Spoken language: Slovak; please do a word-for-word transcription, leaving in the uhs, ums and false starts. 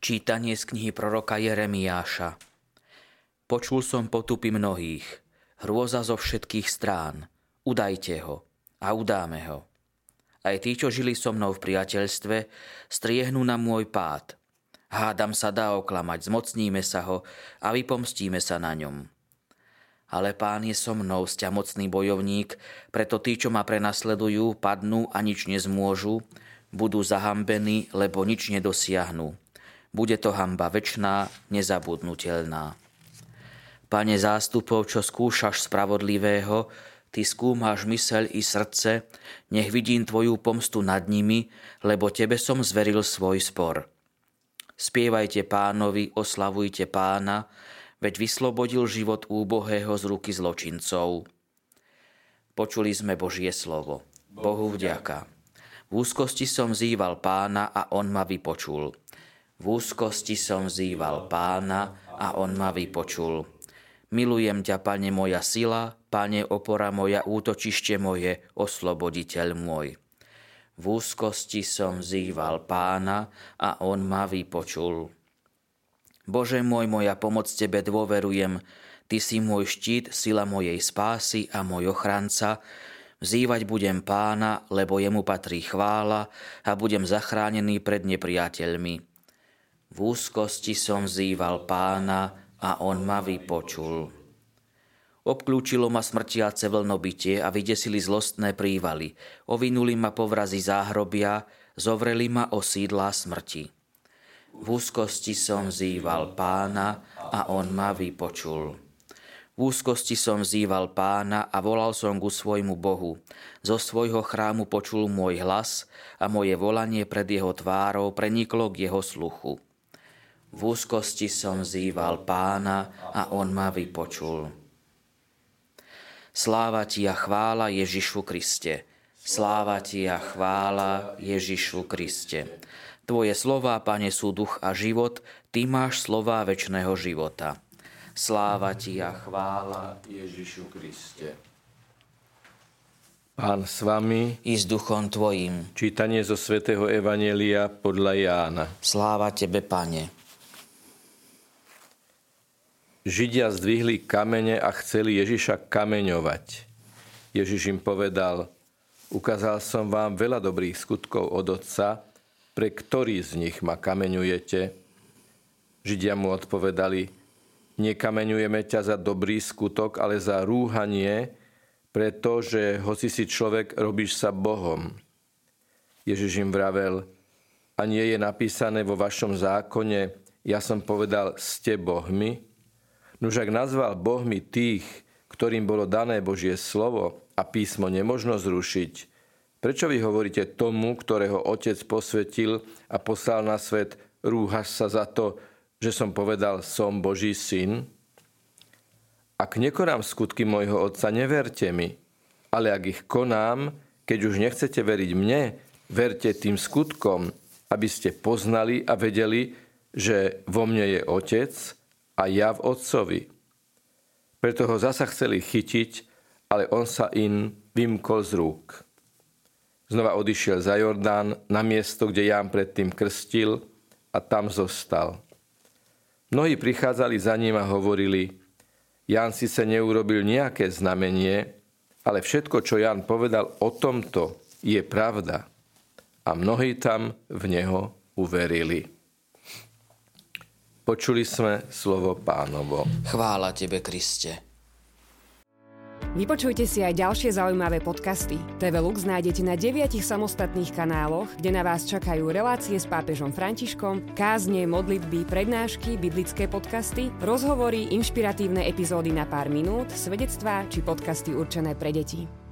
Čítanie z knihy proroka Jeremiáša. Počul som potupy mnohých, hrôza zo všetkých strán. Udajte ho a udáme ho. Aj tí, čo žili so mnou v priateľstve, striehnú na môj pád. Hádam sa dá oklamať, zmocníme sa ho a vypomstíme sa na ňom. Ale Pán je so mnou, sťa mocný bojovník, preto tí, čo ma prenasledujú, padnú a nič nezmôžu, budú zahambení, lebo nič nedosiahnu. Bude to hanba večná, nezabudnutelná. Pane zástupov, čo skúšaš spravodlivého, ty skúmaš myseľ i srdce, nech vidím tvoju pomstu nad nimi, lebo tebe som zveril svoj spor. Spievajte Pánovi, oslavujte Pána, veď vyslobodil život úbohého z ruky zločincov. Počuli sme Božie slovo. Bohu vďaka. V úzkosti som vzýval Pána a on ma vypočul. V úzkosti som vzýval Pána a on ma vypočul. Milujem ťa, Pane, moja sila, Pane, opora moja, útočište moje, osloboditeľ môj. V úzkosti som vzýval Pána a on ma vypočul. Bože môj, moja pomoc tebe dôverujem, ty si môj štít, sila mojej spásy a môj ochranca. Vzývať budem Pána, lebo jemu patrí chvála a budem zachránený pred nepriateľmi. V úzkosti som vzýval Pána a on ma vypočul. Obklúčilo ma smrtiace vlnobytie a vydesili zlostné prívaly. Ovinuli ma povrazy záhrobia, zovreli ma osídlá smrti. V úzkosti som vzýval Pána a on ma vypočul. V úzkosti som vzýval Pána a volal som ku svojmu Bohu. Zo svojho chrámu počul môj hlas a moje volanie pred jeho tvárou preniklo k jeho sluchu. V úzkosti som vzýval Pána a on ma vypočul. Sláva ti a chvála Ježišu Kriste. Sláva ti a chvála Ježišu Kriste. Tvoje slová, Pane, sú duch a život, ty máš slová večného života. Sláva ti a chvála Ježišu Kriste. Pán s vami I s duchom tvojim. Čítanie zo svätého Evanjelia podľa Jána. Sláva tebe, Pane. Židia zdvihli kamene a chceli Ježiša kameňovať. Ježiš im povedal: ukázal som vám veľa dobrých skutkov od Otca, pre ktorý z nich ma kameňujete? Židia mu odpovedali: nekameňujeme ťa za dobrý skutok, ale za rúhanie, pretože hoci si človek, robíš sa Bohom. Ježiš im vravel: a nie je napísané vo vašom zákone, ja som povedal, ste bohmi? Nuž ak nazval bohmi tých, ktorým bolo dané Božie slovo a písmo nemožno zrušiť, prečo vy hovoríte tomu, ktorého Otec posvetil a poslal na svet, rúhaš sa za to, že som povedal, som Boží syn? Ak nekonám skutky môjho Otca, neverte mi, ale ak ich konám, keď už nechcete veriť mne, verte tým skutkom, aby ste poznali a vedeli, že vo mne je Otec a ja v Otcovi. Preto ho zasa chceli chytiť, ale on sa im vymkol z rúk. Znova odišiel za Jordán na miesto, kde Ján predtým krstil, a tam zostal. Mnohí prichádzali za ním a hovorili: Ján síce neurobil nejaké znamenie, ale všetko, čo Ján povedal o tomto, je pravda. A mnohí tam v neho uverili. Počuli sme slovo Pánovo. Chvála tebe, Kriste. Vypočujte si aj ďalšie zaujímavé podcasty. té vé Lux nájdete na deviatich samostatných kanáloch, kde na vás čakajú relácie s pápežom Františkom, kázne, modlitby, prednášky, biblické podcasty, rozhovory, inšpiratívne epizódy na pár minút, svedectvá či podcasty určené pre deti.